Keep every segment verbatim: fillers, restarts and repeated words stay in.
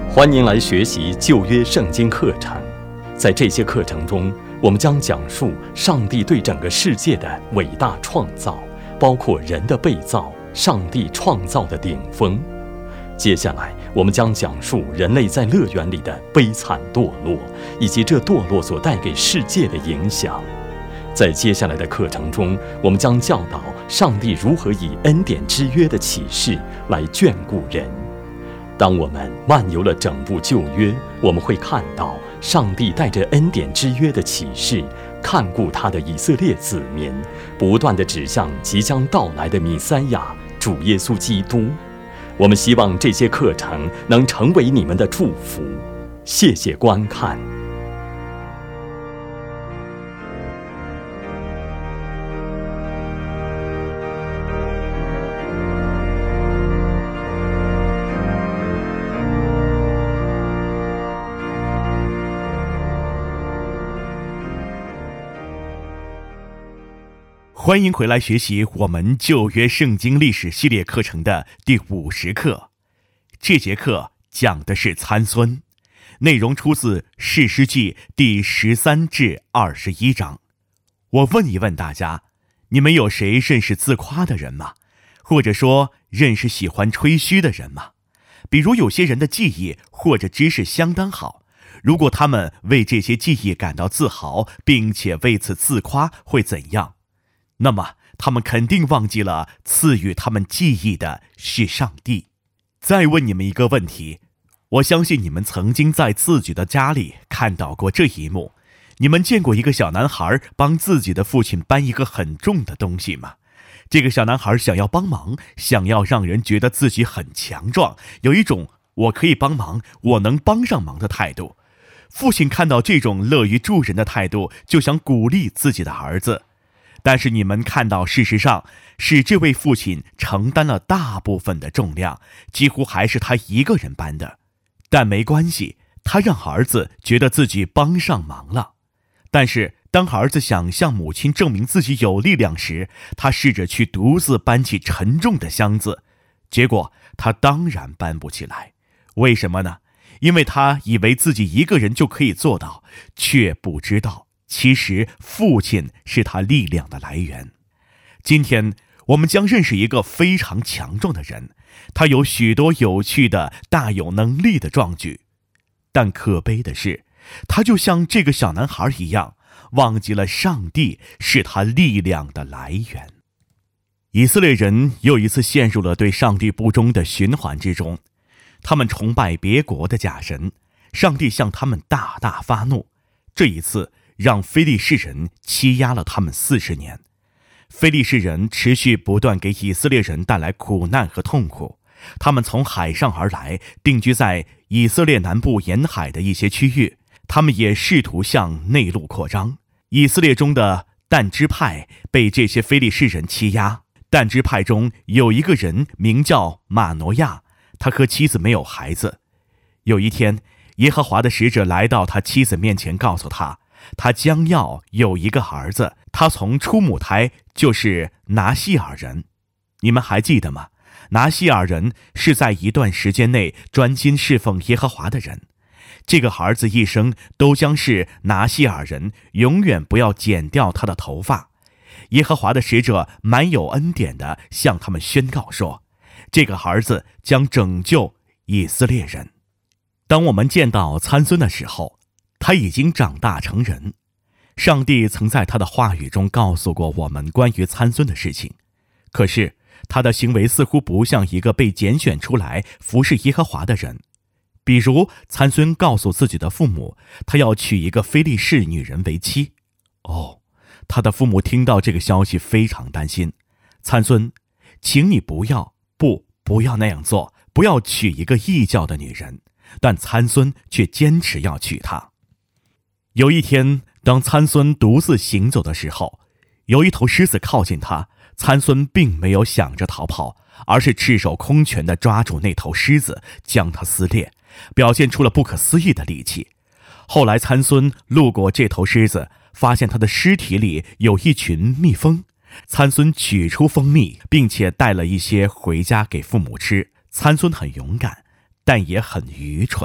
欢迎来学习旧约圣经课程。在这些课程中，我们将讲述上帝对整个世界的伟大创造，包括人的被造，上帝创造的顶峰。接下来，我们将讲述人类在乐园里的悲惨堕落，以及这堕落所带给世界的影响。在接下来的课程中，我们将教导上帝如何以恩典之约的启示来眷顾人。当我们漫游了整部旧约，我们会看到上帝带着恩典之约的启示，看顾他的以色列子民，不断地指向即将到来的弥赛亚主耶稣基督。我们希望这些课程能成为你们的祝福。谢谢观看。 欢迎回来学习我们旧约圣经历史系列课程的第五十课。这节课讲的是参孙，内容出自士师记第十三至二十一章。我问一问大家，你们有谁认识自夸的人吗？或者说认识喜欢吹嘘的人吗？比如有些人的技艺或者知识相当好，如果他们为这些技艺感到自豪，并且为此自夸，会怎样？那么他们肯定忘记了赐予他们记忆的是上帝。再问你们一个问题，我相信你们曾经在自己的家里看到过这一幕。你们见过一个小男孩帮自己的父亲搬一个很重的东西吗？这个小男孩想要帮忙，想要让人觉得自己很强壮，有一种我可以帮忙，我能帮上忙的态度。父亲看到这种乐于助人的态度，就想鼓励自己的儿子。但是你们看到，事实上是这位父亲承担了大部分的重量，几乎还是他一个人搬的。但没关系，他让儿子觉得自己帮上忙了。但是当儿子想向母亲证明自己有力量时，他试着去独自搬起沉重的箱子，结果他当然搬不起来。为什么呢？因为他以为自己一个人就可以做到，却不知道其实父亲是他力量的来源。今天我们将认识一个非常强壮的人，他有许多有趣的大有能力的壮举，但可悲的是，他就像这个小男孩一样，忘记了上帝是他力量的来源。以色列人又一次陷入了对上帝不忠的循环之中，他们崇拜别国的假神，上帝向他们大大发怒。这一次让非利士人欺压了他们四十年。非利士人持续不断给以色列人带来苦难和痛苦，他们从海上而来，定居在以色列南部沿海的一些区域，他们也试图向内陆扩张。以色列中的但支派被这些非利士人欺压，但支派中有一个人名叫马挪亚，他和妻子没有孩子。有一天，耶和华的使者来到他妻子面前，告诉他他将要有一个儿子，他从出母胎就是拿西尔人。你们还记得吗？拿西尔人是在一段时间内专心侍奉耶和华的人。这个儿子一生都将是拿西尔人，永远不要剪掉他的头发。耶和华的使者满有恩典地向他们宣告说，这个儿子将拯救以色列人。当我们见到参孙的时候，他已经长大成人。上帝曾在他的话语中告诉过我们关于参孙的事情，可是他的行为似乎不像一个被拣选出来服侍耶和华的人。比如参孙告诉自己的父母，他要娶一个非利士女人为妻。哦，他的父母听到这个消息非常担心。参孙，请你不要，不，不要那样做，不要娶一个异教的女人。但参孙却坚持要娶她。有一天，当参孙独自行走的时候，有一头狮子靠近他，参孙并没有想着逃跑，而是赤手空拳地抓住那头狮子，将它撕裂，表现出了不可思议的力气。后来参孙路过这头狮子，发现它的尸体里有一群蜜蜂。参孙取出蜂蜜，并且带了一些回家给父母吃。参孙很勇敢，但也很愚蠢。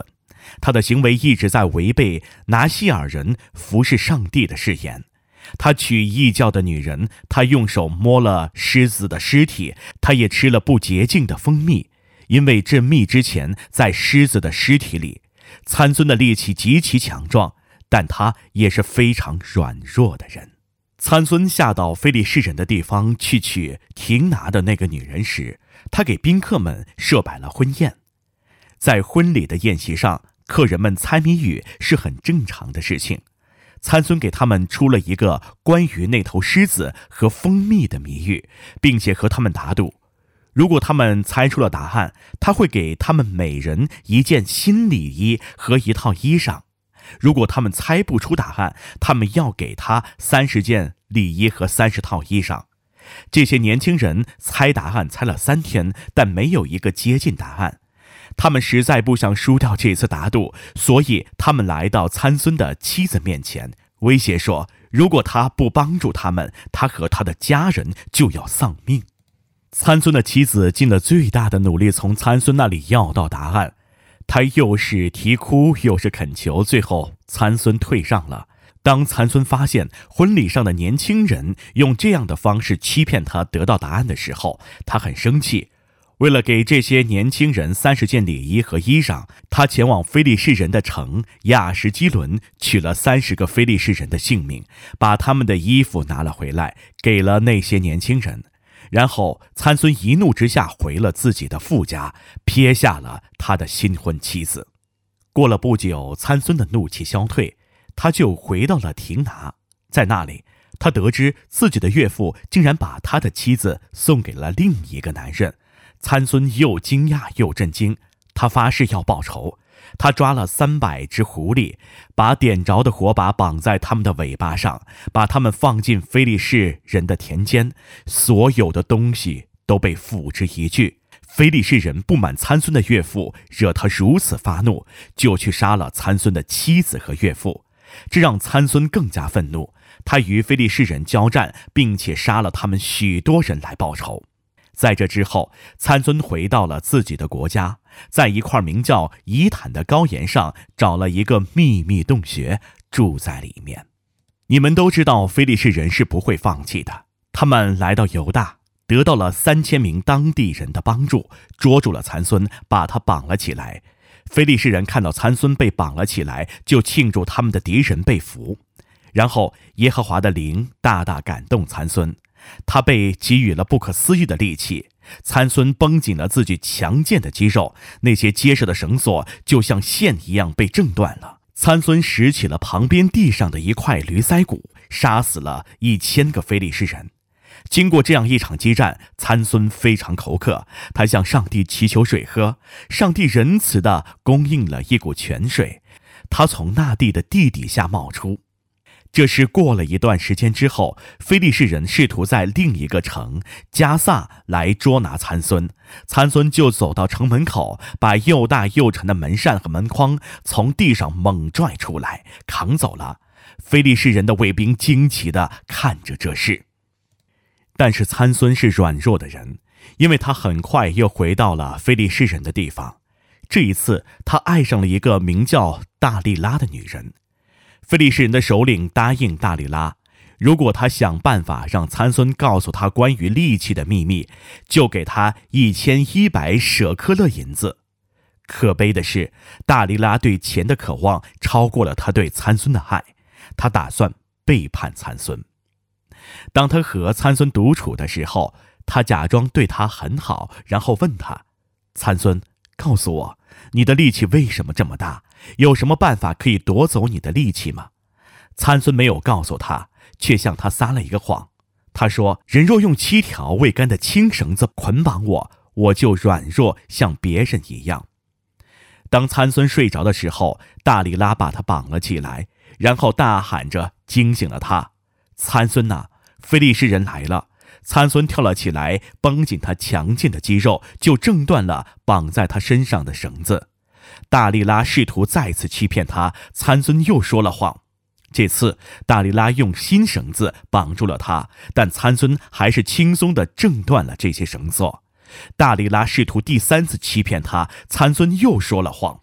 他的行为一直在违背拿西尔人服侍上帝的誓言。他娶异教的女人，他用手摸了狮子的尸体，他也吃了不洁净的蜂蜜，因为这蜜之前在狮子的尸体里。参孙的力气极其强壮，但他也是非常软弱的人。参孙下到非利士人的地方去娶亭拿的那个女人时，他给宾客们设摆了婚宴。在婚礼的宴席上，客人们猜谜语是很正常的事情。参孙给他们出了一个关于那头狮子和蜂蜜的谜语，并且和他们打赌，如果他们猜出了答案，他会给他们每人一件新礼衣和一套衣裳；如果他们猜不出答案，他们要给他三十件礼衣和三十套衣裳。这些年轻人猜答案猜了三天，但没有一个接近答案。他们实在不想输掉这次打赌，所以他们来到参孙的妻子面前，威胁说，如果他不帮助他们，他和他的家人就要丧命。参孙的妻子尽了最大的努力从参孙那里要到答案，他又是啼哭又是恳求，最后参孙退让了。当参孙发现婚礼上的年轻人用这样的方式欺骗他得到答案的时候，他很生气。为了给这些年轻人三十件礼衣和衣裳，他前往非利士人的城亚什基伦，取了三十个非利士人的性命，把他们的衣服拿了回来，给了那些年轻人。然后参孙一怒之下回了自己的父家，撇下了他的新婚妻子。过了不久，参孙的怒气消退，他就回到了亭拿。在那里，他得知自己的岳父竟然把他的妻子送给了另一个男人。参孙又惊讶又震惊，他发誓要报仇。他抓了三百只狐狸，把点着的火把绑在他们的尾巴上，把他们放进非利士人的田间，所有的东西都被付之一炬。非利士人不满参孙的岳父惹他如此发怒，就去杀了参孙的妻子和岳父，这让参孙更加愤怒。他与非利士人交战，并且杀了他们许多人来报仇。在这之后，参孙回到了自己的国家，在一块名叫以坦的高岩上找了一个秘密洞穴，住在里面。你们都知道非利士人是不会放弃的，他们来到犹大，得到了三千名当地人的帮助，捉住了参孙，把他绑了起来。非利士人看到参孙被绑了起来，就庆祝他们的敌人被俘。然后耶和华的灵大大感动参孙，他被给予了不可思议的力气。参孙绷紧了自己强健的肌肉，那些结实的绳索就像线一样被挣断了。参孙拾起了旁边地上的一块驴腮骨，杀死了一千个非利士人。经过这样一场激战，参孙非常口渴，他向上帝祈求水喝，上帝仁慈地供应了一股泉水，他从那地的地底下冒出。这是过了一段时间之后，非利士人试图在另一个城加萨来捉拿参孙，参孙就走到城门口，把又大又沉的门扇和门框从地上猛拽出来，扛走了。非利士人的卫兵惊奇地看着这事。但是参孙是软弱的人，因为他很快又回到了非利士人的地方。这一次他爱上了一个名叫大利拉的女人。非利士人的首领答应大利拉，如果他想办法让参孙告诉他关于力气的秘密，就给他一千一百舍克勒银子。可悲的是，大利拉对钱的渴望超过了他对参孙的爱，他打算背叛参孙。当他和参孙独处的时候，他假装对他很好，然后问他：参孙，告诉我，你的力气为什么这么大？有什么办法可以夺走你的力气吗？参孙没有告诉他，却向他撒了一个谎。他说，人若用七条未干的轻绳子捆绑我，我就软弱像别人一样。当参孙睡着的时候，大利拉把他绑了起来，然后大喊着惊醒了他。参孙啊，非利士人来了。参孙跳了起来，绷紧他强健的肌肉，就挣断了绑在他身上的绳子。大利拉试图再次欺骗他，参孙又说了谎。这次大利拉用新绳子绑住了他，但参孙还是轻松地挣断了这些绳索。大利拉试图第三次欺骗他，参孙又说了谎。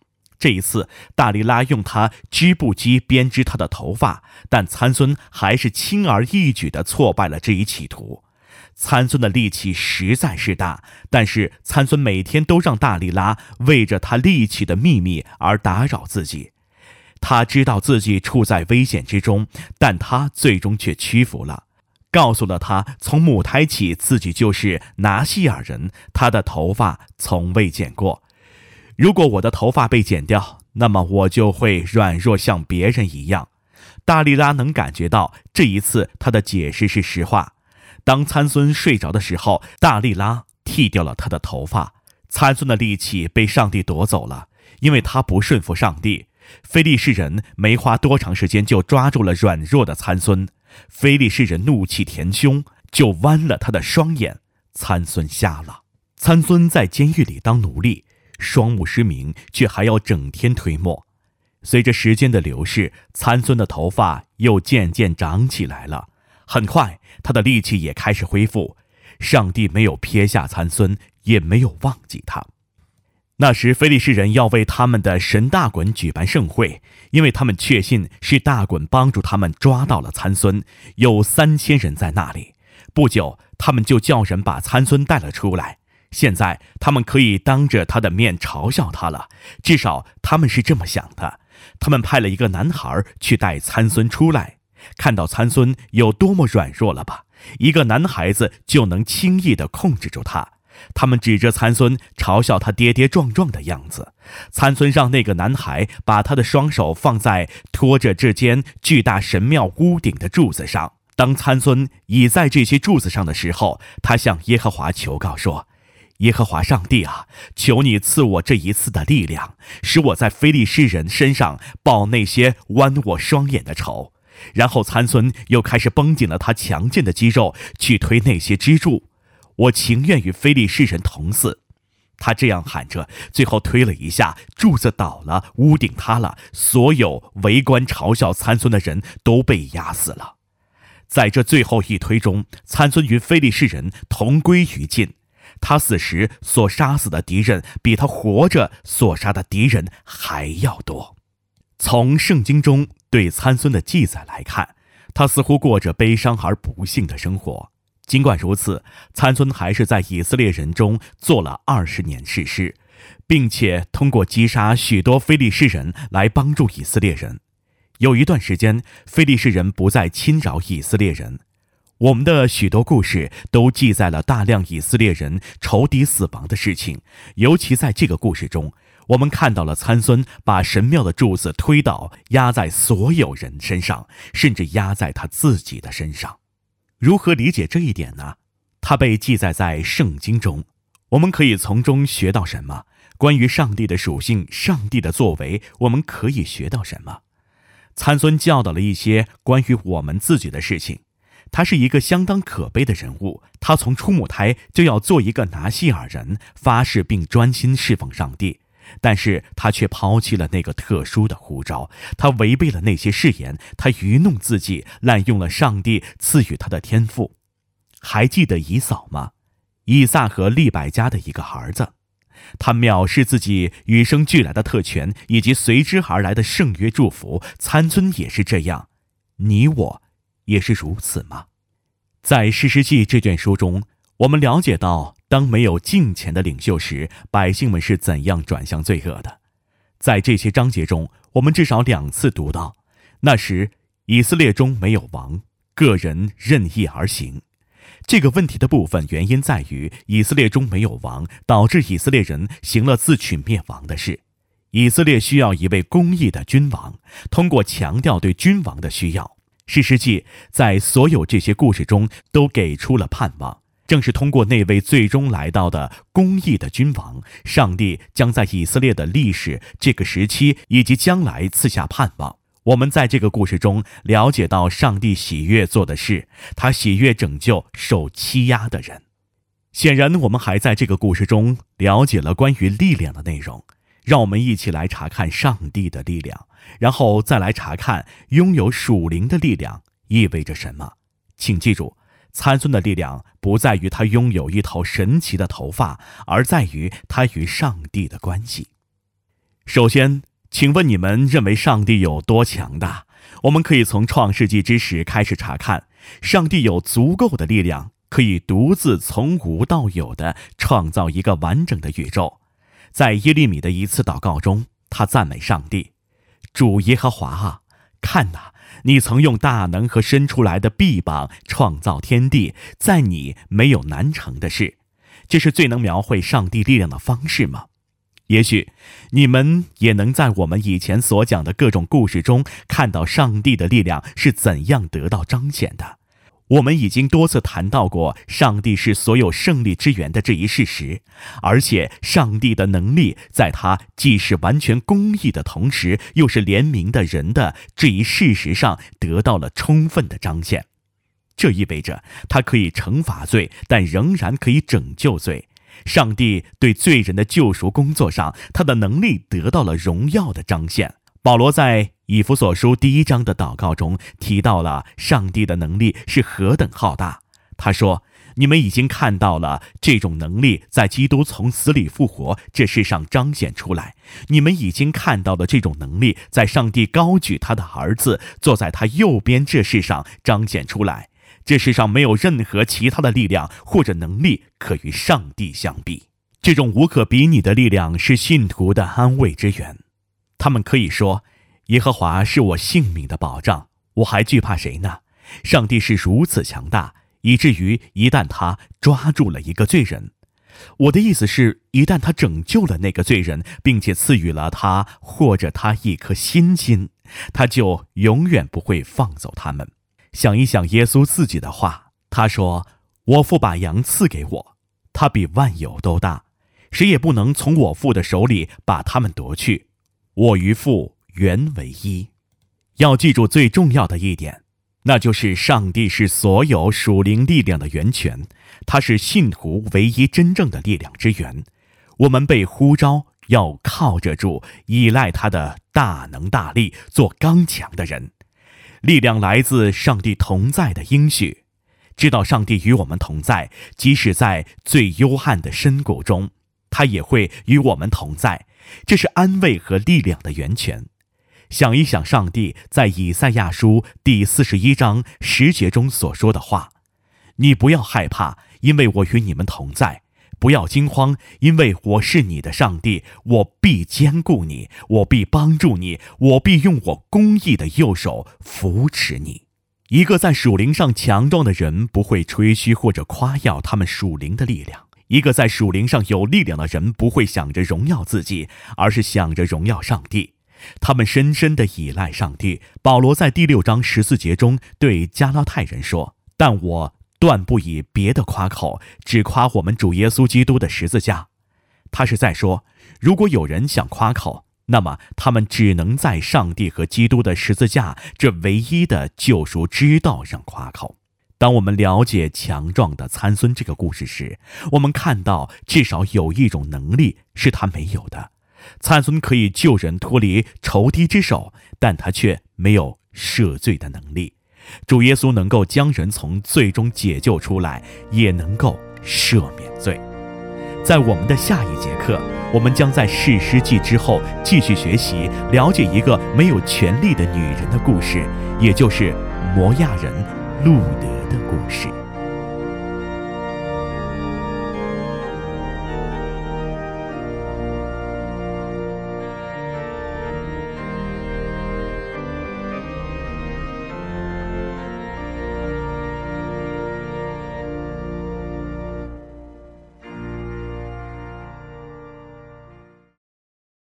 这一次，大力拉用他织布机编织他的头发，但参孙还是轻而易举地挫败了这一企图。参孙的力气实在是大，但是参孙每天都让大力拉为着他力气的秘密而打扰自己。他知道自己处在危险之中，但他最终却屈服了，告诉了他从母胎起自己就是拿西尔人，他的头发从未剪过。如果我的头发被剪掉，那么我就会软弱像别人一样。大力拉能感觉到这一次他的解释是实话。当参孙睡着的时候，大力拉剃掉了他的头发。参孙的力气被上帝夺走了，因为他不顺服上帝。非利士人没花多长时间就抓住了软弱的参孙，非利士人怒气填胸，就剜了他的双眼，参孙瞎了。参孙在监狱里当奴隶，双目失明，却还要整天推磨。随着时间的流逝，参孙的头发又渐渐长起来了，很快他的力气也开始恢复。上帝没有撇下参孙，也没有忘记他。那时非利士人要为他们的神大衮举办盛会，因为他们确信是大衮帮助他们抓到了参孙，有三千人在那里。不久，他们就叫人把参孙带了出来。现在他们可以当着他的面嘲笑他了，至少他们是这么想的。他们派了一个男孩去带参孙出来，看到参孙有多么软弱了吧，一个男孩子就能轻易地控制住他。他们指着参孙嘲笑他跌跌撞撞的样子。参孙让那个男孩把他的双手放在托着这间巨大神庙屋顶的柱子上。当参孙倚在这些柱子上的时候，他向耶和华求告说：耶和华上帝啊，求你赐我这一次的力量，使我在非利士人身上报那些剜我双眼的仇。然后参孙又开始绷紧了他强健的肌肉，去推那些支柱。我情愿与非利士人同死。他这样喊着，最后推了一下，柱子倒了，屋顶塌了，所有围观嘲笑参孙的人都被压死了。在这最后一推中，参孙与非利士人同归于尽。他死时所杀死的敌人比他活着所杀的敌人还要多。从圣经中对参孙的记载来看，他似乎过着悲伤而不幸的生活。尽管如此，参孙还是在以色列人中做了二十年士师，并且通过击杀许多非利士人来帮助以色列人。有一段时间，非利士人不再侵扰以色列人。我们的许多故事都记载了大量以色列人仇敌死亡的事情，尤其在这个故事中，我们看到了参孙把神庙的柱子推倒，压在所有人身上，甚至压在他自己的身上。如何理解这一点呢？它被记载在圣经中，我们可以从中学到什么？关于上帝的属性，上帝的作为，我们可以学到什么？参孙教导了一些关于我们自己的事情。他是一个相当可悲的人物，他从出母胎就要做一个拿西尔人，发誓并专心侍奉上帝，但是他却抛弃了那个特殊的呼召，他违背了那些誓言，他愚弄自己，滥用了上帝赐予他的天赋。还记得以扫吗？以撒和利百加的一个儿子，他藐视自己与生俱来的特权以及随之而来的圣约祝福。参孙也是这样，你我也是如此吗？在士师记这卷书中，我们了解到当没有敬虔的领袖时，百姓们是怎样转向罪恶的。在这些章节中，我们至少两次读到，那时以色列中没有王，个人任意而行。这个问题的部分原因在于以色列中没有王，导致以色列人行了自取灭亡的事。以色列需要一位公义的君王，通过强调对君王的需要，士师记在所有这些故事中都给出了盼望。正是通过那位最终来到的公义的君王，上帝将在以色列的历史这个时期以及将来赐下盼望。我们在这个故事中了解到上帝喜悦做的事，他喜悦拯救受欺压的人。显然我们还在这个故事中了解了关于力量的内容，让我们一起来查看上帝的力量，然后再来查看拥有属灵的力量意味着什么。请记住，参孙的力量不在于他拥有一头神奇的头发，而在于他与上帝的关系。首先， 请问你们认为上帝有多强大？我们可以从创世纪之始开始查看，上帝有足够的力量，可以独自从无到有地创造一个完整的宇宙。在耶利米的一次祷告中，他赞美上帝：主耶和华啊，看哪，你曾用大能和伸出来的臂膀创造天地，在你没有难成的事。这是最能描绘上帝力量的方式吗？也许你们也能在我们以前所讲的各种故事中看到上帝的力量是怎样得到彰显的。我们已经多次谈到过上帝是所有胜利之源的这一事实，而且上帝的能力在他既是完全公义的同时又是怜悯的人的这一事实上得到了充分的彰显。这意味着他可以惩罚罪，但仍然可以拯救罪。上帝对罪人的救赎工作上，他的能力得到了荣耀的彰显。保罗在以弗所书第一章的祷告中提到了上帝的能力是何等浩大。他说：你们已经看到了这种能力在基督从死里复活这世上彰显出来，你们已经看到了这种能力在上帝高举他的儿子坐在他右边这世上彰显出来。这世上没有任何其他的力量或者能力可与上帝相比。这种无可比拟的力量是信徒的安慰之源。他们可以说：耶和华是我性命的保障，我还惧怕谁呢？上帝是如此强大，以至于一旦他抓住了一个罪人，我的意思是，一旦他拯救了那个罪人，并且赐予了他或者他一颗新心，他就永远不会放走他们。想一想耶稣自己的话，他说：我父把羊赐给我，他比万有都大，谁也不能从我父的手里把他们夺去，我与父原为一。要记住最重要的一点，那就是上帝是所有属灵力量的源泉，他是信徒唯一真正的力量之源。我们被呼召要靠着主，依赖他的大能大力，做刚强的人。力量来自上帝同在的应许，知道上帝与我们同在，即使在最幽暗的深谷中，他也会与我们同在，这是安慰和力量的源泉。想一想上帝在以赛亚书第四十一章十节中所说的话：你不要害怕，因为我与你们同在；不要惊慌，因为我是你的上帝，我必坚固你，我必帮助你，我必用我公义的右手扶持你。一个在属灵上强壮的人不会吹嘘或者夸耀他们属灵的力量，一个在属灵上有力量的人不会想着荣耀自己，而是想着荣耀上帝。他们深深地依赖上帝。保罗在第六章十四节中对加拉太人说：但我断不以别的夸口，只夸我们主耶稣基督的十字架。他是在说，如果有人想夸口，那么他们只能在上帝和基督的十字架这唯一的救赎之道上夸口。当我们了解强壮的参孙这个故事时，我们看到至少有一种能力是他没有的。参孙可以救人脱离仇敌之手，但他却没有赦罪的能力。主耶稣能够将人从罪中解救出来，也能够赦免罪。在我们的下一节课，我们将在士师记之后继续学习了解一个没有权力的女人的故事，也就是摩亚人路德的故事。